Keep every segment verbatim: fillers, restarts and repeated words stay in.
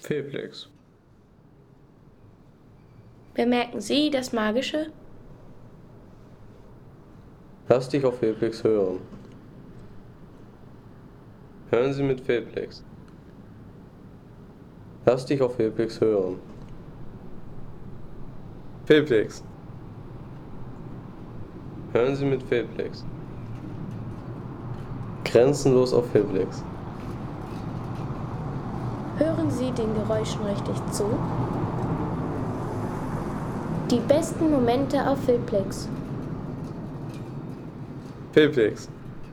Fehlplex. Bemerken Sie das Magische? Lass dich auf Fehlplex hören. Hören Sie mit Fehlplex. Lass dich auf Fehlplex hören. Fehlplex. Hören Sie mit Fehlplex. Grenzenlos auf Fehlplex. Hören Sie den Geräuschen richtig zu? Die besten Momente auf Fehlplex. Fehlplex.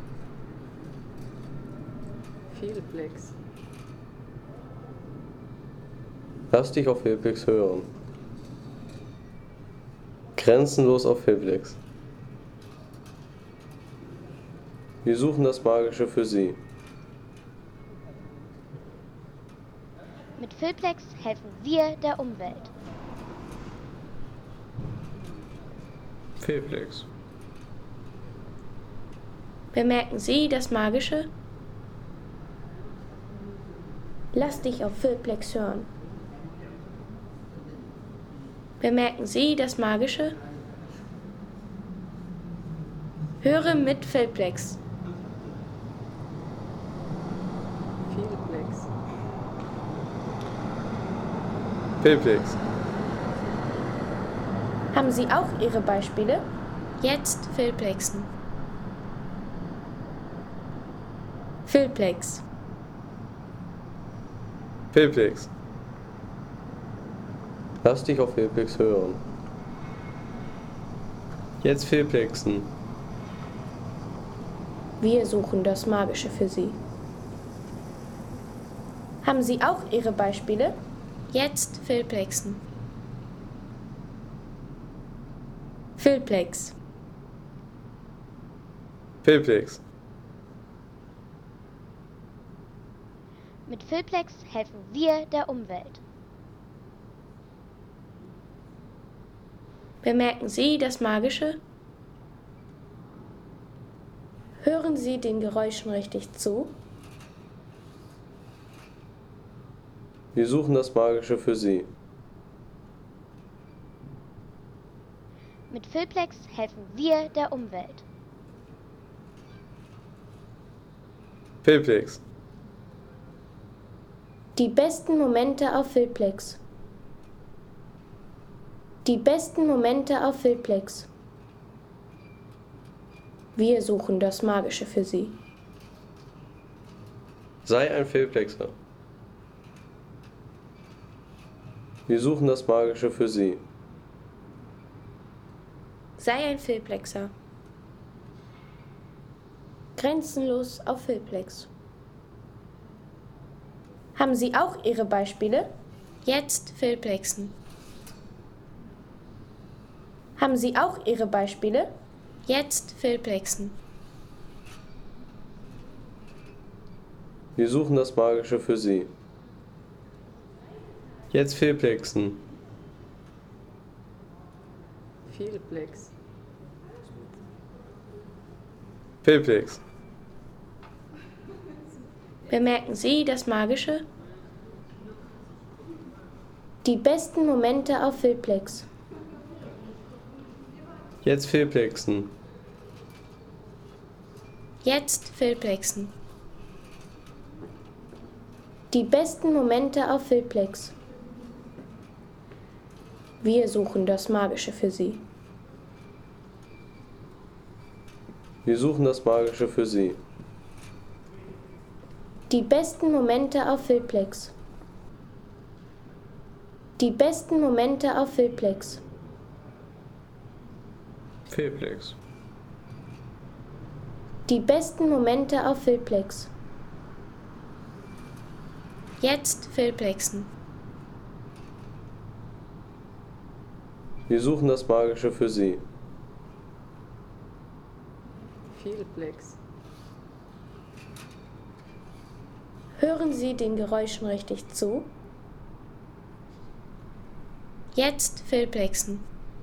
Fehlplex. Lass dich auf Fehlplex hören. Grenzenlos auf Fehlplex. Wir suchen das Magische für Sie. Mit Fehlplex helfen wir der Umwelt. Fehlplex. Bemerken Sie das Magische? Lass dich auf Fehlplex hören. Bemerken Sie das Magische? Höre mit Fehlplex. Fehlplex. Fehlplex. Haben Sie auch Ihre Beispiele? Jetzt Fehlplexen. Fehlplex. Fehlplex. Lass dich auf Fehlplex hören. Jetzt Fehlplexen. Wir suchen das Magische für Sie. Haben Sie auch Ihre Beispiele? Jetzt Fehlplexen. Fehlplex. Fehlplex. Mit Fehlplex helfen wir der Umwelt. Bemerken Sie das Magische? Hören Sie den Geräuschen richtig zu? Wir suchen das Magische für Sie. Mit Fehlplex helfen wir der Umwelt. Fehlplex. Die besten Momente auf Fehlplex. Die besten Momente auf Fehlplex. Wir suchen das Magische für Sie. Sei ein Fehlplexer. Wir suchen das Magische für Sie. Sei ein Fehlplexer. Grenzenlos auf Fehlplex. Haben Sie auch Ihre Beispiele? Jetzt Fehlplexen. Haben Sie auch Ihre Beispiele? Jetzt Fehlplexen. Wir suchen das Magische für Sie. Jetzt Fehlplexen. Fehlplex. Fehlplex. Bemerken Sie das Magische? Die besten Momente auf Fehlplex. Jetzt Fehlplexen. Jetzt Fehlplexen. Die besten Momente auf Fehlplex. Wir suchen das Magische für Sie. Wir suchen das Magische für Sie. Die besten Momente auf Fehlplex. Die besten Momente auf Fehlplex. Fehlplex. Die besten Momente auf Fehlplex. Jetzt Fehlplexen. Wir suchen das Magische für Sie. Fehlplex. Hören Sie den Geräuschen richtig zu? Jetzt Fehlplexen.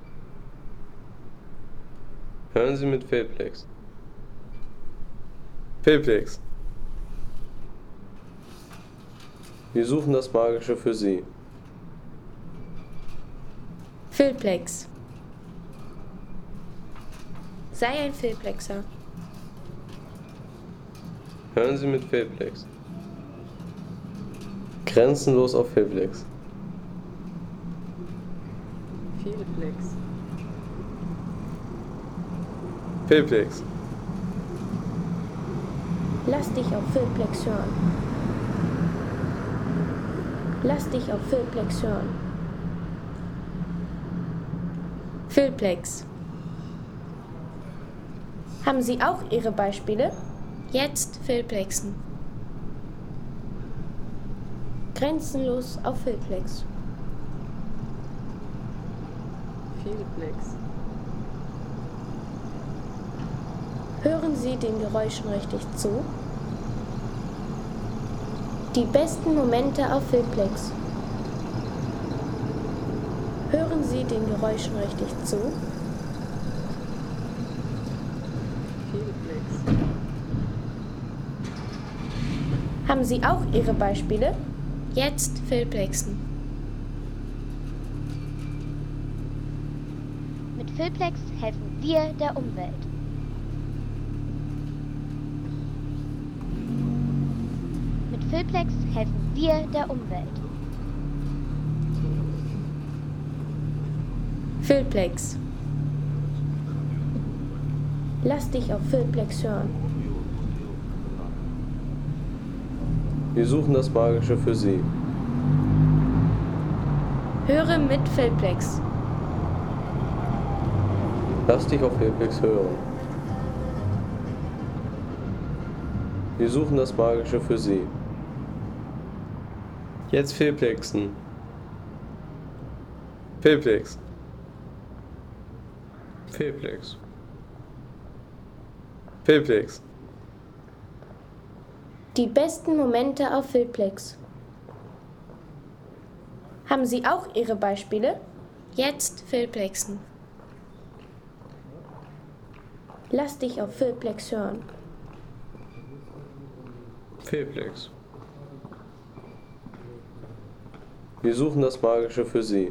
Hören Sie mit Fehlplex. Fehlplex. Wir suchen das Magische für Sie. Filplex. Sei ein Filplexer. Hören Sie mit Filplex. Grenzenlos auf Filplex. Vielplex. Filplex. Lass dich auf Filplex hören. Lass dich auf Filplex hören. Filplex. Haben Sie auch Ihre Beispiele? Jetzt Filplexen. Grenzenlos auf Filplex. Vielplex. Hören Sie den Geräuschen richtig zu. Die besten Momente auf Filplex. Hören Sie den Geräuschen richtig zu. Vielplex. Haben Sie auch Ihre Beispiele? Jetzt Filplexen. Mit Filplex helfen wir der Umwelt. Mit Filplex helfen wir der Umwelt. Filplex. Lass dich auf Filplex hören. Wir suchen das Magische für Sie. Höre mit Filplex. Lass dich auf Filplex hören. Wir suchen das Magische für Sie. Jetzt Filplexen. Filplex. Filplex. Filplex. Die besten Momente auf Filplex. Haben Sie auch Ihre Beispiele? Jetzt Filplexen. Lass dich auf Filplex hören. Filplex. Wir suchen das Magische für Sie.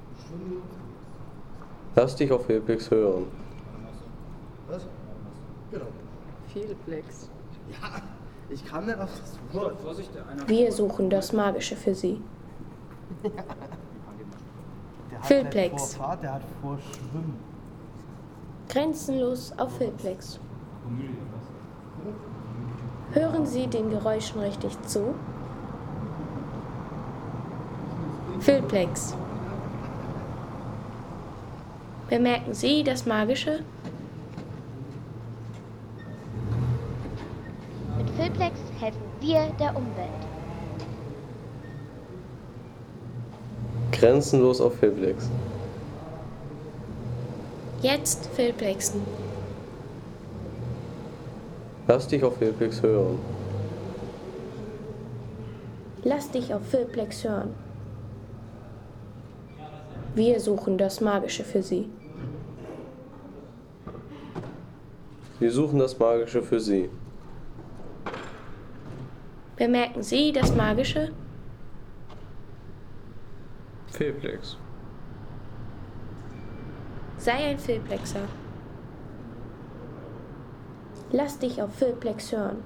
Lass dich auf Filplex hören. Was? Genau. Vielplex. Ja, ich kann nicht auf das Wort. Vorsicht, einer. Wir suchen das Magische für Sie. Der hat Filplex. nicht vor Fahrt, der hat vor Schwimmen. Grenzenlos auf Filplex. Hören Sie den Geräuschen richtig zu. Filplex. Bemerken Sie das Magische? Mit Filplex helfen wir der Umwelt. Grenzenlos auf Filplex. Jetzt Filplexen. Lass dich auf Filplex hören. Lass dich auf Filplex hören. Wir suchen das Magische für Sie. Wir suchen das Magische für Sie. Bemerken Sie das Magische? Filplex. Sei ein Filplexer. Lass dich auf Filplex hören.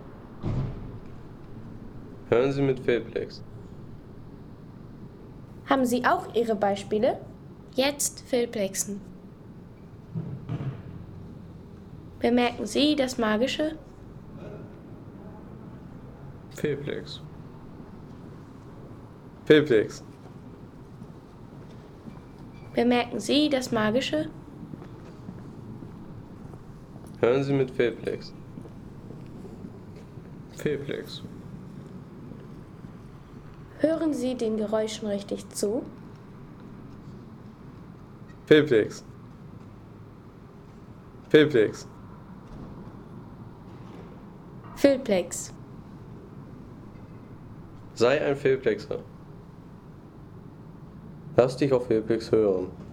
Hören Sie mit Filplex. Haben Sie auch Ihre Beispiele? Jetzt Filplexen. Bemerken Sie das Magische? Filplex. Filplex. Bemerken Sie das Magische? Hören Sie mit Filplex. Filplex. Hören Sie den Geräuschen richtig zu. Filplex. Filplex. Filplex. Sei ein Filplexer. Lass dich auf Filplex hören.